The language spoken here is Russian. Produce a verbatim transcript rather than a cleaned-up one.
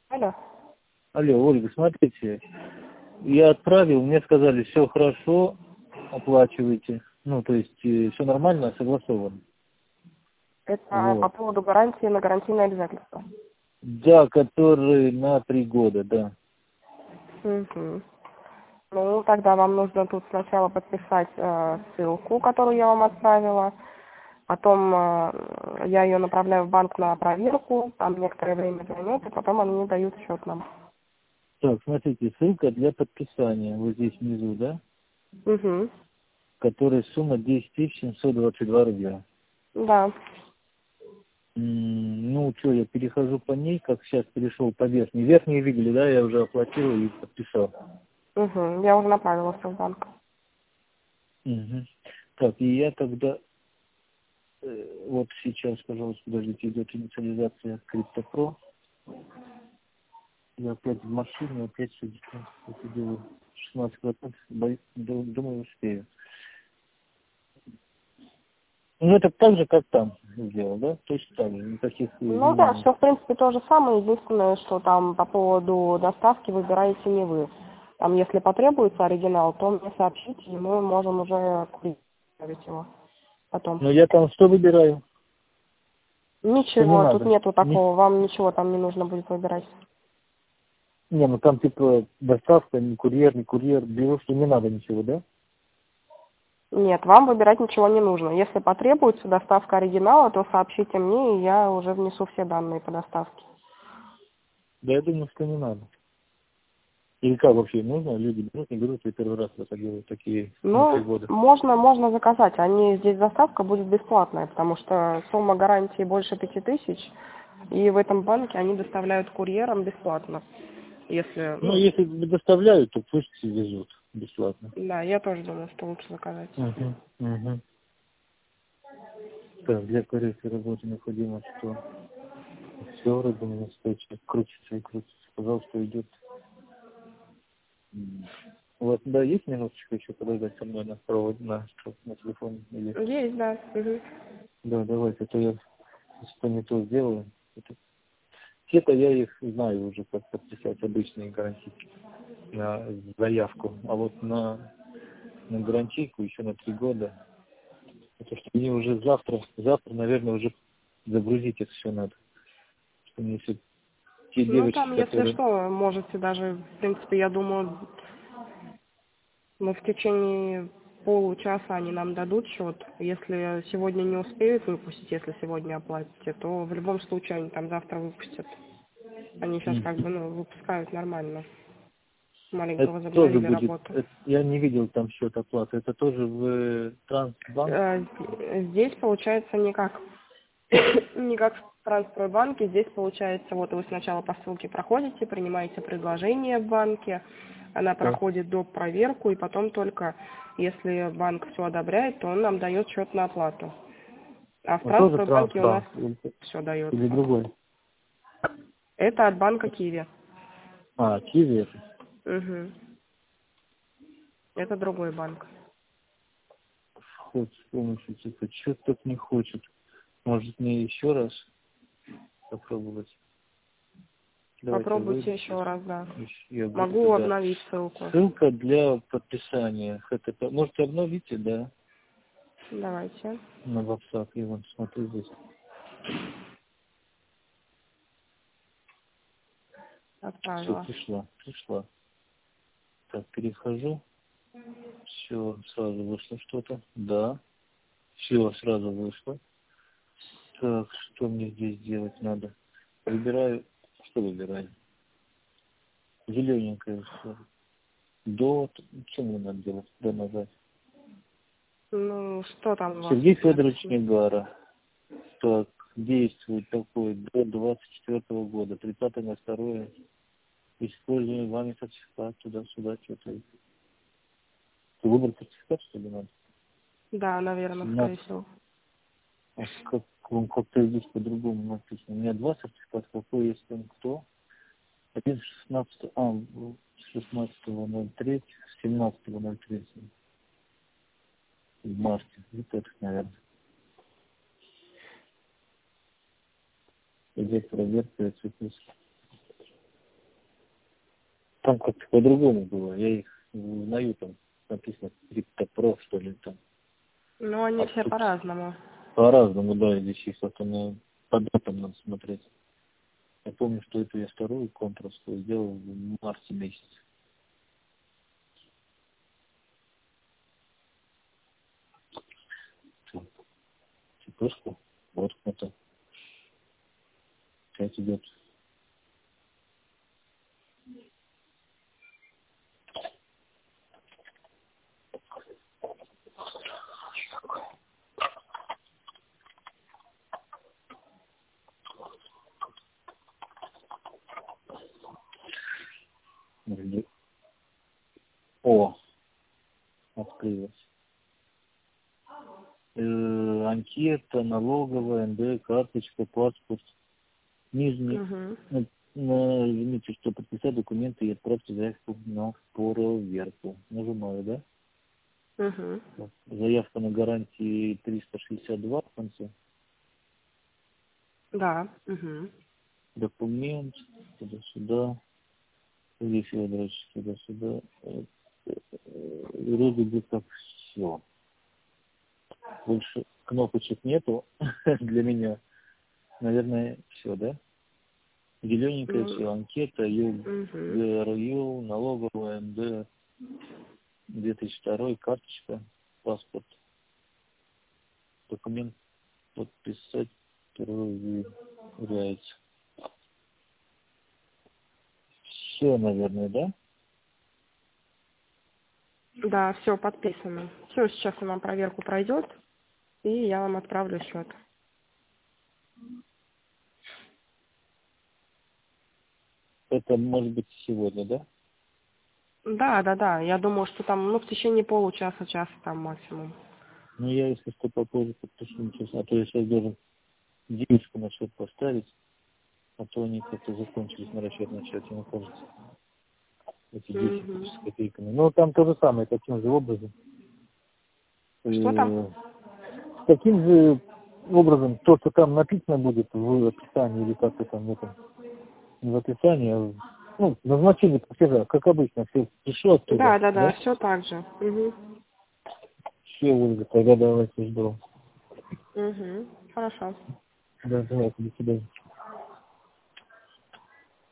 Алло. Алло, Ольга, смотрите, я отправил, мне сказали, все хорошо, оплачиваете. Ну, то есть, все нормально, согласовано. Это по Вот. поводу гарантии на гарантийное обязательство. Да, который на три года, да. Угу. Ну, тогда вам нужно тут сначала подписать э, ссылку, которую я вам отправила. Потом э, я ее направляю в банк на проверку. Там некоторое время займет, и потом они дают счет нам. Так, смотрите, ссылка для подписания, вот здесь внизу, да, Угу. которая сумма десять тысяч семьсот двадцать два рубля. Да. М, Ну, что, я перехожу по ней, как сейчас перешел по верхней. Верхние видели, да, я уже оплатил и подписал. Угу. Я уже направила все в банк. Мгм. Так, и я тогда, э, вот сейчас, пожалуйста, подождите, идет инициализация CryptoPro. Я опять в машине, опять все это делаю. шестнадцать процентов, боюсь, ду- думаю, успею. Ну, это так же, как там сделал, да? Точно так же, никаких Ну да, изменений. все в принципе то же самое. Единственное, что там по поводу доставки выбираете не вы. Там, если потребуется оригинал, то мне сообщите, и мы можем уже купить его потом. Но я там что выбираю? Что не Ничего, тут надо? нету Не, такого, вам ничего там не нужно будет выбирать. не, ну там типа доставка, не курьер, не курьер, беру, что не надо ничего, да? Нет, вам выбирать ничего не нужно. Если потребуется доставка оригинала, то сообщите мне, и я уже внесу все данные по доставке. Да я думаю, что не надо. Или как вообще нужно? Люди берут, не берут, я первый раз это делаю, такие на три Ну, года. можно, можно заказать. Они здесь доставка будет бесплатная, потому что сумма гарантии больше пяти тысяч, и в этом банке они доставляют курьером бесплатно. Если, Ну, ну, если доставляют, то пусть везут бесплатно. да, я тоже думаю, что лучше заказать. Угу, угу. Так, для коррекции работы необходимо, что все вроде у меня стоит, крутится и крутится. Сказал, что идет. М. У вас, да, есть минуточка еще подождать со мной на провод, на, на телефоне? Или... Есть, да. Мгм. Да, давайте, а то я что не то сделаю. Это... Те-то я их знаю уже, как подписать обычные гарантийки на заявку. А вот на, на гарантийку еще на три года. Это что мне уже завтра, завтра, наверное, уже загрузить это все надо. Что мне все те Ну, девочки, там, если которые... что, можете даже, в принципе, я думаю, ну, в течение получаса они нам дадут счет. Если сегодня не успеют выпустить, если сегодня оплатите, то в любом случае они там завтра выпустят. Они сейчас М. как бы, ну, выпускают нормально. Маленько Это тоже возобновили будет... работу. это- я не видел там счет оплаты. Это тоже в э, Трансбанк? Э, Здесь получается не как, не как в Транстройбанке. Здесь получается, вот вы сначала по ссылке проходите, принимаете предложение в банке, она Так. проходит доп. Проверку, и потом только, если банк все одобряет, то он нам дает счет на оплату. А в Он тоже Транстройбанке у нас Трансбанк? Или, все или дается. другой? Это от банка Киви. А, Киви это. Угу. Это другой банк. Вход с помощью типа, что тут не хочет. Может мне еще раз попробовать? Давайте я Попробуйте выйду сейчас. еще раз, да. Я буду Могу туда. обновить ссылку. Ссылка для подписания. Это, по- можете обновить, да, Давайте. на WhatsApp. Я вон смотрю здесь. Все, Отправила. пришла, пришла. Так, перехожу. Все, сразу вышло что-то. Да. Все, сразу вышло. Так, что мне здесь делать надо? Выбираю. Что выбираю? Зелененькое все. До. Что мне надо делать? До нажать. Ну, что там у вас Сергей тут Федорович написано? Негара. Так, действует такой до двадцать четвёртого года. тридцатое на второе. Используем вами сертификат туда-сюда. Что-то. Выбрать сертификат, что ли, надо? Да, наверное, скорее семнадцать. всего. А как, он как-то здесь по-другому написано. У меня два сертификата. Какой есть он кто? Один шестнадцатого, а, шестнадцатого ноль третьего, семнадцатого ноль третьего. В марте. Вот этот, наверное. Идет проверка, цветы. там как-то по-другому было. Я их узнаю, там написано криптопроф, что ли, там. Ну, они А все тут по-разному. по-разному, да, здесь их вот на по датам надо смотреть. Я помню, что это я вторую контурскую сделал в марте месяце. Цепочку, вот это. Опять идет. О, открылось. Э, анкета, налоговая, эн дэ, карточка, паспорт. Нижний, Угу. ну, нажмите, что подписать документы и отправьте заявку на проверку. Нажимаю, да? Угу. Вот. Заявка на гарантии триста шестьдесят два в конце. Да. Угу. Документ, туда-сюда. Илья Федорович, туда-сюда. Э, э, Вроде бы как все. Больше кнопочек нету для меня. Наверное, все, да? Зелененькое все, анкета, ю Угу. гэ эр ю, налоговая, эн дэ, две тысячи второй, карточка, паспорт, документ подписать, проверяется. Все, наверное, да? Да, все подписано. Все, сейчас она проверку пройдет, и я вам отправлю счет. Это может быть сегодня, да? Да, да, да. Я думаю, что там, ну, в течение получаса, часа там максимум. Ну, я, если что, попозже подпишу, ничего, а то я сейчас должен девочку на счет поставить, а то они как-то закончились на расчетном счете, мне кажется, эти десять Угу. тысяч с копейками. Ну, там то же самое, таким же образом. Что там? Э, Таким же образом, то, что там написано будет в описании, или как-то там, это, не в описании, а в, ну, назначение платежа, как обычно, все пришло оттуда, Да, да, да, да? все так же. Угу. Все, Ольга, тогда давайте жду. Угу. Хорошо. Да, давайте, до свидания.